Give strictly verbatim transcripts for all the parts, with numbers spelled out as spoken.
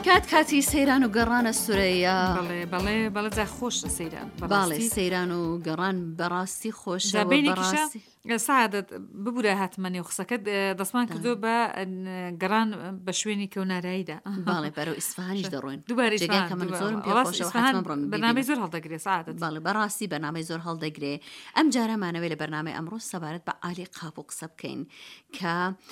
کات کاتی سەیران و گەڕانە سورەیە. بەڵێ بەڵێ بەڵێ جا خۆشە سەیران. باڵێ سەیران و گەڕان بەڕاستی خۆشە بەڕاستی. سعادت ببوورە هاتمە نێو قسەکەت دەستمان کردو بە گەڕان بە شوێنی کەوناراییدا. باڵێ بەرەو ئیسفهانیش دەڕۆین. دووبارە جێگەی کە من زۆرم پێ خۆشە حتمەن بڕۆم بەرنامەی زۆر هەڵدەگرێ سعادت. باڵێ بەڕاستی بەرنامەی زۆر هەڵدەگرێ. ئەم جارەمانەوەی لە بەرنامەی ئەمڕۆ سەبارەت بە عالی قاپو قسە بکەین کە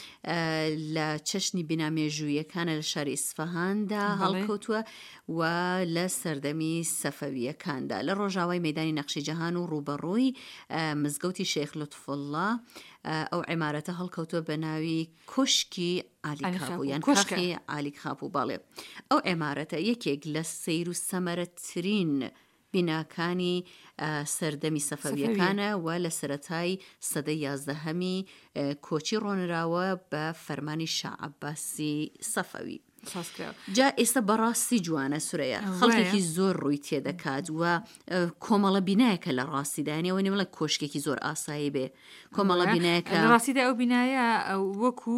لە چەشنی بینامێژوویەکانە لە شاری ئیسفهاندا هەڵکەوتووە و لە سەردەمی سەفەویەکاندا لە ڕۆژاوای مەیدانی نەقشی جەهان و ڕوبەڕووی مزگەوتی شێخ لوتفوڵڵا ئەو عیمارەتە هەڵکەوتووە بە ناوی کوشکی عالی کاپو یان کەخی عالی کاپو. باڵێ ئەو عیمارەتە یەکێک لە سەیر و سەمەرەترین بیناکانی سەردەمی سەفەویەکانە و لە سەرەتای سەدەی یازدەهەمی کۆچی ڕۆنراوە بە فەرمانی شاه عەباسی سەفەوی. جا ئێستا بەڕاستی جوانە سورەیە، خەڵکێکی زۆر ڕووی تێدەکات و کۆمەڵە بینایەکە لە ڕاستیدانیەوە نێمەڵە کۆشکێکی زۆر ئاسایی بێ. کۆمەڵە بینایەکە لە ڕاستیدا ئەو بینایە وەکو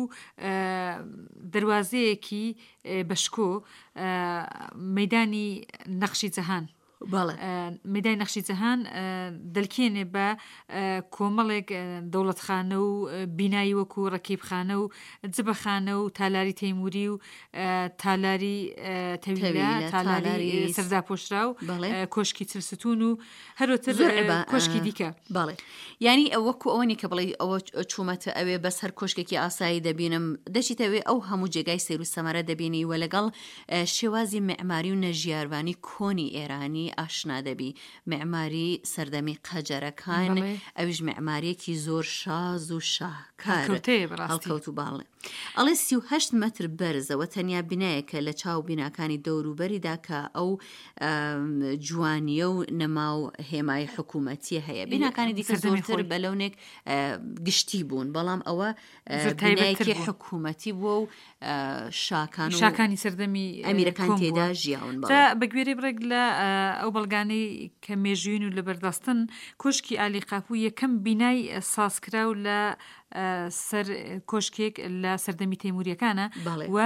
دەروازەیەکی بەشکۆ مەیدانی نەقشی جەهان مەیدانی نەقشی جەهان دەلکێنێ بە کۆمەڵێک دەوڵەتخانە و بینایی وەکو ڕەکیبخانە و جبەخانە و تالاری تەیموری و تالاری تەویلە، تالاری سەرزاپۆشرا و کۆشکی چلستون و هەروەتر کۆشکی دیکە. باڵێ یعنی وەکو ئەوەنی کە بڵێ ئەوە چوومەتە ئەوێ بەس هەر کۆشکێکی ئاسایی دەبینم دەچیتەوێ ئەو هەموو جێگای سەیر و سەمەرە دەبینی و لەگەڵ شێوازی معماری و نەژیاروانی کۆنی ئێرانی ئاشنا دەبی. معماری سەردەمی قەجەرەکان ئەویش معماریەکی زۆر شاز و شاهکار هەڵکەوت و باڵێ ئەڵێ سی و هەشت مەتر بەرزەوە تەنیا بینایەکە لە چاو بیناکانی دەوروبەریدا کە ئەو جوانیە و نەما و هێمای حکوومەتی هەیە. بیناکانی دیکە زۆرتر بەلەونێک گشتی بوون، بەڵام ئەوە بینایەکی حکوومەتی بووە و شاکان و شاکانی سەردەمی ئەمیرەکان تێدا ژیاون. بەگوێرە بڕێک لە ئەو بەڵگانەی کە مێژوین و لە بەردەستن کۆشکی عالی قاپو یەکەم بینای سازکرا و لە سەر کۆشکێک لە سەردەمی تەیموریەکانە و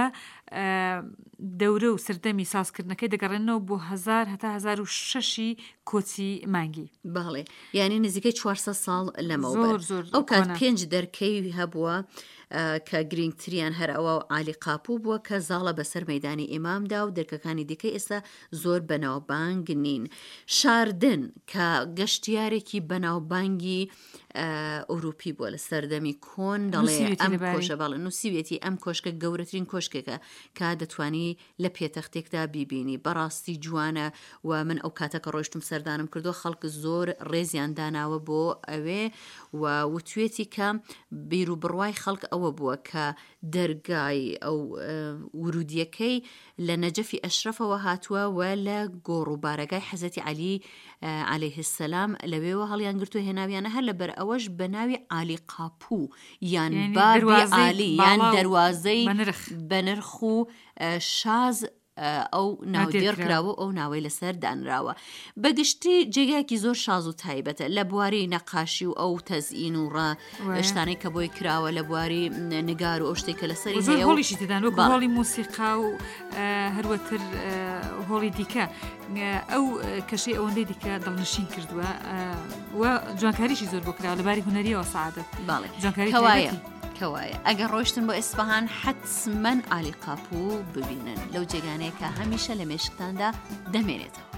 دەورە و سەردەمی سازکردنەکەی دەگەڕێنەوە بۆ هەزار هەتا هەزار و شەشی کۆچی مانگی. باڵێ یعنی نزیکەی چوارسەد ساڵ لەمەوبەر. ئەو کات پێنج دەرکەی هەبووە کە گرنگتریان هەر ئەوە عالی قاپو بووە کە زاڵە بەسەر مەیدانی ئیمامدا و دەرکەکانی دیکەی ئێستا زۆر بەناوبانگ نین. شاردن کە گەشتیارێکی بەناوبانگی ئەوروپی بووە لە سەردەمی کۆن دەڵێ ئەم کۆشە باڵێ نووسیوێتی ئەم کۆشکە گەورەترین کۆشکێکە کە دەتوانی لە پێتەختێکدا بیبینی. بەڕاستی جوانە و من ئەو کاتەکە ڕۆیشتم سەردانم کردو خەڵک زۆر ڕێزیان داناوە بۆ ئەوێ و وتوێتی کە بیر و بڕوای خەڵک ئەوە بووە کە دەرگای ئەو ورودیەکەی لە نەجەفی ئەشرەفەوە هاتووە و لە گۆڕوبارەگای حەزەتی عەلی عەلەیه السەلام لەوێوە هەڵیان گرتو هێناویانە هەر لەبەر ئەوەش بە ناوی عالی قاپو یان بابی عالی یان دەروازەی بەنرخ و شاز ئەو ناودێر کراوە ئەو ناوەی لەسەر دانراوە. بەگشتی جێگایەکی زۆر شاز و تایبەتە لە بواری نەقاشی و ئەو تەزئین و ڕە شتانەی کە بۆی کراوە لە بواری نگار و ئەو شتێکە لەسەری هەیە و هۆڵیشی تێدان وەکو هۆڵی موسیقا و هەروەتر هۆڵی دیکە ئەو کەشەی ئەوەندەی دیکە دڵنشین کردووە و جوانکاریشی زۆر بۆ کراوە لەباری هونەریەوە سعادەت. باڵێ جوانکاری کەوایە ئەگەر ڕۆیشتن بۆ ئیسفەهان حتمەن عالی قاپو ببینن لەو جێگانەیە کە هەمیشە لە مێشکتاندا دەمێنێتەوە.